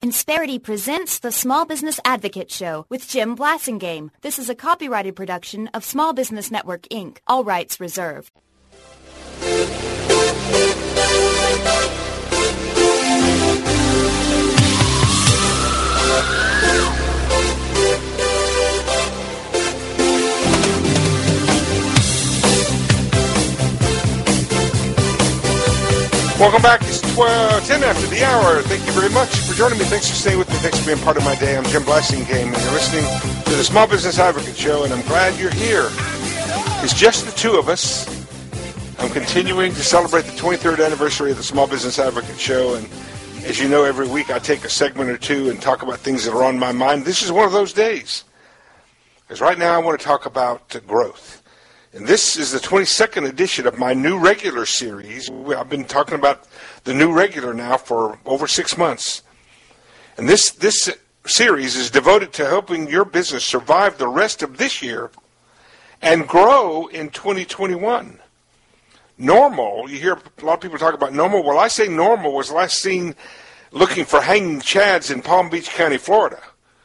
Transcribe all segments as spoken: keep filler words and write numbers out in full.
Insperity presents the Small Business Advocate Show with Jim Blasingame. This is a copyrighted production of Small Business Network, Incorporated. All rights reserved. Welcome back. It's twelve, ten after the hour. Thank you very much for joining me. Thanks for staying with me. Thanks for being part of my day. I'm Jim Blasingame, and you're listening to the Small Business Advocate Show, and I'm glad you're here. It's just the two of us. I'm continuing to celebrate the twenty-third anniversary of the Small Business Advocate Show, and as you know, every week I take a segment or two and talk about things that are on my mind. This is one of those days, because right now I want to talk about uh, growth. And this is the twenty-second edition of my new regular series. I've been talking about the new regular now for over six months. And this this series is devoted to helping your business survive the rest of this year and grow in twenty twenty-one. Normal, you hear a lot of people talk about normal. Well, I say normal was last seen looking for hanging chads in Palm Beach County, Florida.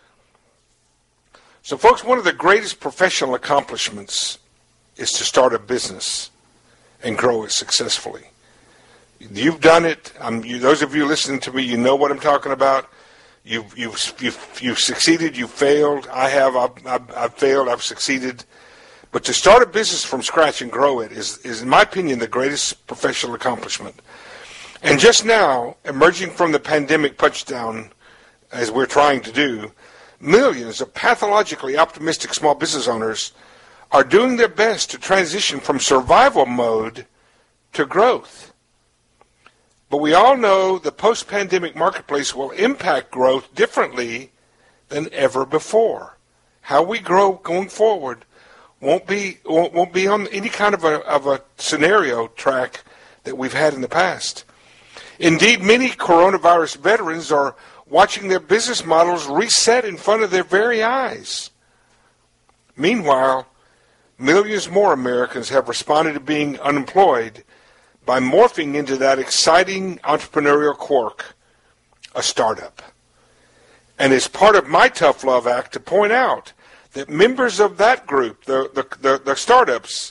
So, folks, one of the greatest professional accomplishments is to start a business and grow it successfully. You've done it. I'm, you, those of you listening to me, you know what I'm talking about. You've you've you've, you've succeeded. You've failed. I have. I've, I've, I've failed. I've succeeded. But to start a business from scratch and grow it is, is, in my opinion, the greatest professional accomplishment. And just now, emerging from the pandemic punchdown, as we're trying to do, millions of pathologically optimistic small business owners are doing their best to transition from survival mode to growth. But we all know the post-pandemic marketplace will impact growth differently than ever before. How we grow going forward won't be won't, won't be on any kind of a of a scenario track that we've had in the past. Indeed, many coronavirus veterans are watching their business models reset in front of their very eyes. Meanwhile, millions more Americans have responded to being unemployed by morphing into that exciting entrepreneurial quirk, a startup. And it's part of my Tough Love Act to point out that members of that group, the, the, the, the startups,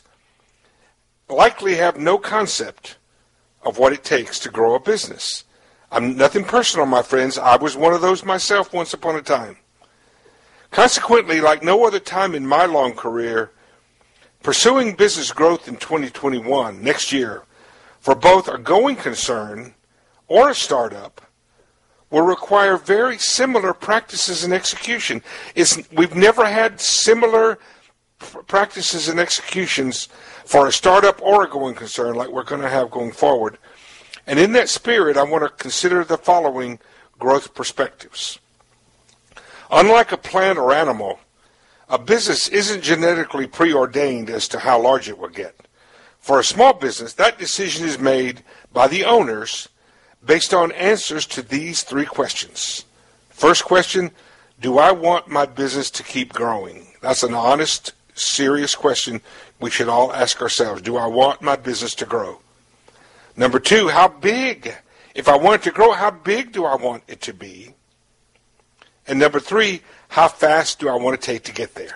likely have no concept of what it takes to grow a business. I'm nothing personal, my friends. I was one of those myself once upon a time. Consequently, like no other time in my long career, pursuing business growth in twenty twenty-one, next year, for both a going concern or a startup, will require very similar practices and execution. It's, we've never had similar practices and executions for a startup or a going concern like we're going to have going forward. And in that spirit, I want to consider the following growth perspectives. Unlike a plant or animal, a business isn't genetically preordained as to how large it will get. For a small business, that decision is made by the owners based on answers to these three questions. First question, do I want my business to keep growing? That's an honest, serious question we should all ask ourselves. Do I want my business to grow? Number two, how big? If I want it to grow, how big do I want it to be? And number three, how fast do I want to take to get there?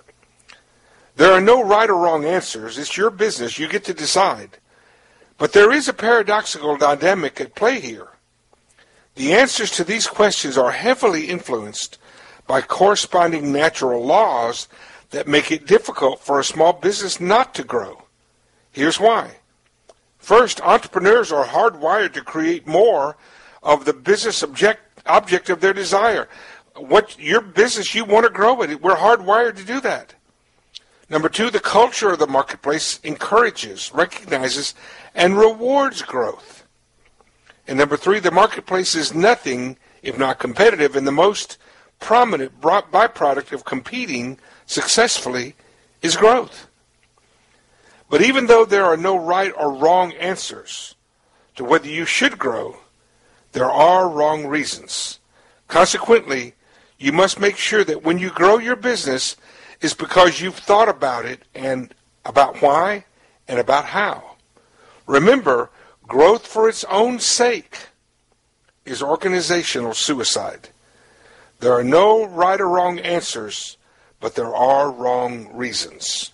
There are no right or wrong answers. It's your business. You get to decide. But there is a paradoxical dynamic at play here. The answers to these questions are heavily influenced by corresponding natural laws that make it difficult for a small business not to grow. Here's why. First, entrepreneurs are hardwired to create more of the business object, object of their desire. What your business, you want to grow it. We're hardwired to do that. Number two, the culture of the marketplace encourages, recognizes, and rewards growth. And number three, the marketplace is nothing if not competitive, and the most prominent byproduct of competing successfully is growth. But even though there are no right or wrong answers to whether you should grow, there are wrong reasons. Consequently, you must make sure that when you grow your business, it's because you've thought about it and about why and about how. Remember, growth for its own sake is organizational suicide. There are no right or wrong answers, but there are wrong reasons.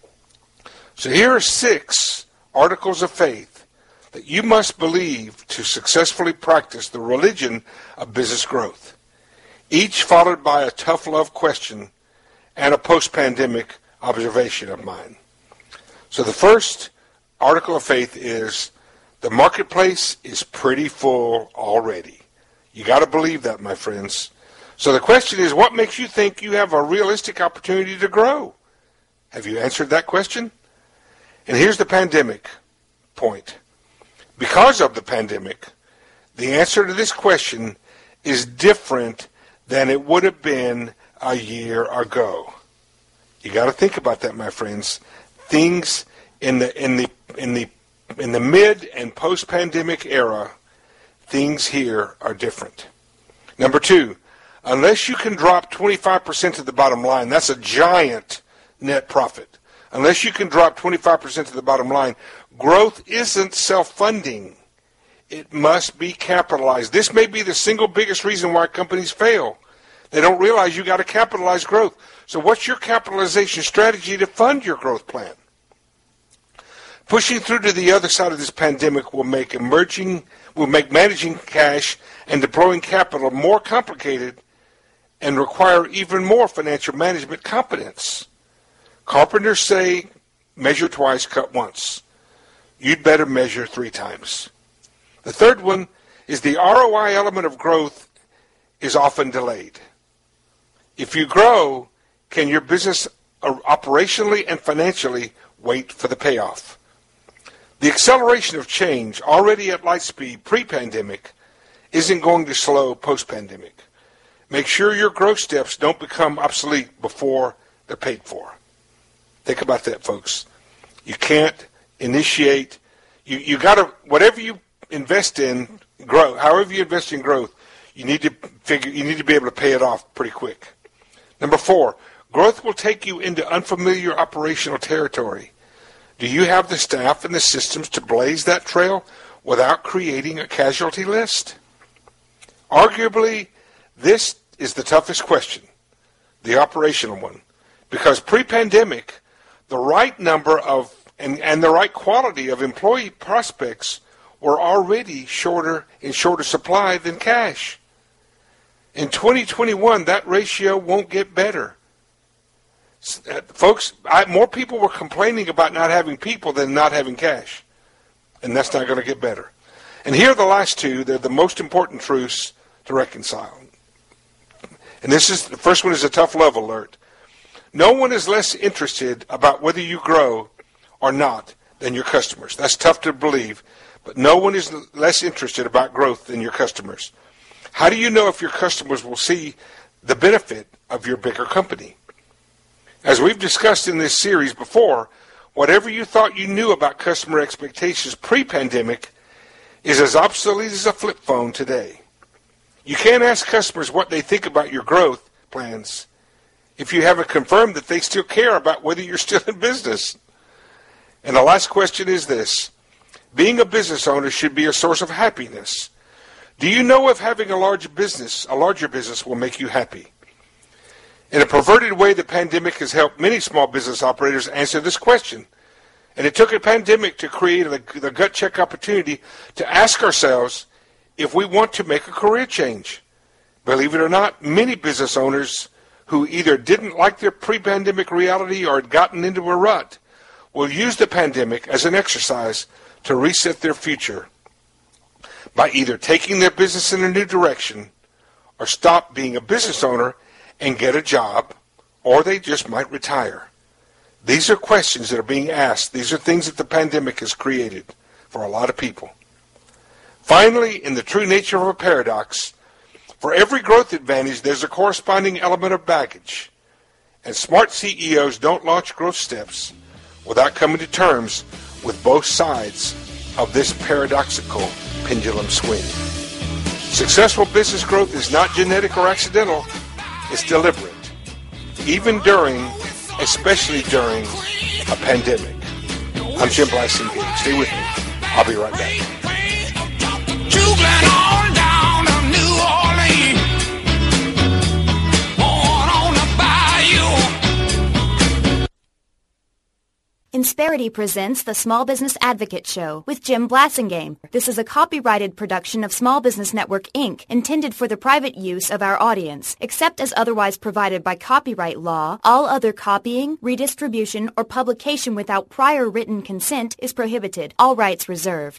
So here are six articles of faith that you must believe to successfully practice the religion of business growth, each followed by a tough love question and a post-pandemic observation of mine. So the first article of faith is, the marketplace is pretty full already. You got to believe that, my friends. So the question is, what makes you think you have a realistic opportunity to grow? Have you answered that question? And here's the pandemic point. Because of the pandemic, the answer to this question is different than it would have been a year ago. You got to think about that, my friends. Things in the in the in the in the mid and post-pandemic era, things here are different. Number two, unless you can drop twenty-five percent to the bottom line, that's a giant net profit. Unless you can drop twenty-five percent to the bottom line, growth isn't self-funding. It must be capitalized. This may be the single biggest reason why companies fail. They don't realize you got to capitalize growth. So what's your capitalization strategy to fund your growth plan? Pushing through to the other side of this pandemic will make emerging, will make managing cash and deploying capital more complicated and require even more financial management competence. Carpenters say, measure twice, cut once. You'd better measure three times. The third one is the R O I element of growth is often delayed. If you grow, can your business operationally and financially wait for the payoff? The acceleration of change already at light speed pre-pandemic isn't going to slow post-pandemic. Make sure your growth steps don't become obsolete before they're paid for. Think about that, folks. You can't initiate, you, you got to, whatever you invest in growth, however you invest in growth, you need to figure, you need to be able to pay it off pretty quick. Number four, growth will take you into unfamiliar operational territory. Do you have the staff and the systems to blaze that trail without creating a casualty list? Arguably, this is the toughest question, the operational one, because pre-pandemic, the right number of and, and the right quality of employee prospects were already shorter in shorter supply than cash. In twenty twenty-one, that ratio won't get better. Uh, folks, I, more people were complaining about not having people than not having cash. And that's not going to get better. And here are the last two. They're the most important truths to reconcile. And this is, the first one is a tough love alert. No one is less interested about whether you grow or not than your customers. That's tough to believe, but no one is less interested about growth than your customers. How do you know if your customers will see the benefit of your bigger company? As we've discussed in this series before, whatever you thought you knew about customer expectations pre-pandemic is as obsolete as a flip phone today. You can't ask customers what they think about your growth plans if you haven't confirmed that they still care about whether you're still in business. And the last question is this. Being a business owner should be a source of happiness. Do you know if having a large business, a larger business will make you happy? In a perverted way, the pandemic has helped many small business operators answer this question. And it took a pandemic to create the, the gut check opportunity to ask ourselves if we want to make a career change. Believe it or not, many business owners who either didn't like their pre-pandemic reality or had gotten into a rut will use the pandemic as an exercise to reset their future by either taking their business in a new direction or stop being a business owner and get a job, or they just might retire. These are questions that are being asked. These are things that the pandemic has created for a lot of people. Finally, in the true nature of a paradox, for every growth advantage, there's a corresponding element of baggage. And smart C E Os don't launch growth steps without coming to terms with both sides of this paradoxical pendulum swing. Successful business growth is not genetic or accidental. It's deliberate, even during, especially during, a pandemic. I'm Jim Blasingame. Stay with me. I'll be right back. Insperity presents the Small Business Advocate Show with Jim Blasingame. This is a copyrighted production of Small Business Network, Incorporated, intended for the private use of our audience. Except as otherwise provided by copyright law, all other copying, redistribution, or publication without prior written consent is prohibited. All rights reserved.